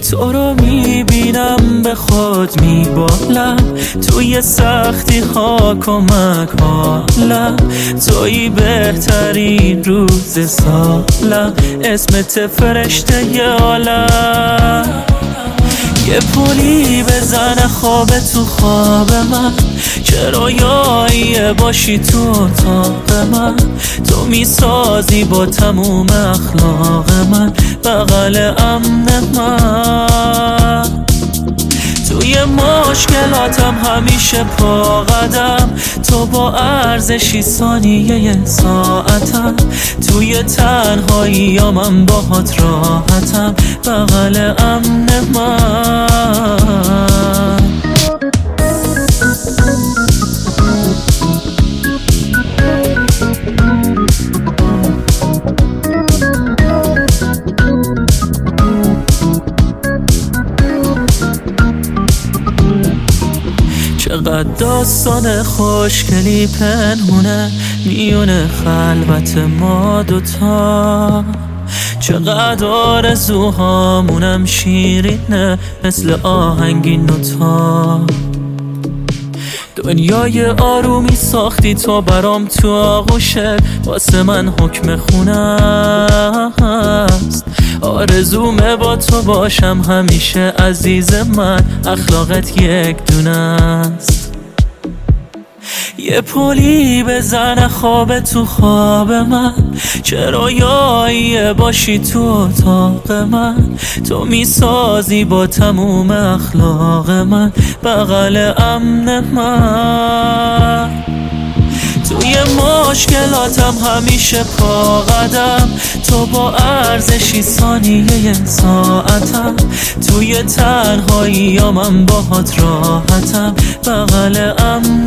تو رو میبینم به خود میبالم، توی سختی ها کمک حالم، توی بهترین روز سالم، اسمت فرشته ی عالم. یه پولی بزنه خواب تو خواب من، چه رویایی باشی تو اتاق من، تو میسازی با تموم اخلاق من بغل امن من. توی مشکلاتم همیشه پا قدم، تو با ارزشی ثانیه ساعتم، توی تنهایی من باهات راحتم بغل امن من. چقدر داستان خوشگلی پنهونه میونه خلوت ما دوتا، چقدر آرزوهامونم شیرینه مثل آهنگین نوتا. دنیای آرومی ساختی تو برام تو آغوشت، واسه من حکم خونه است. آرزومه با تو باشم همیشه عزیز من، اخلاقت یک دونه است. یه پولی بزنه خواب تو خواب من، چه رویایی باشی تو اتاق من، تو میسازی با تموم اخلاق من بغل امن من. توی مشکلاتم همیشه پا قدم، تو با ارزشی ثانیه ساعتم، توی تنهایی من باهات راحتم بغل امن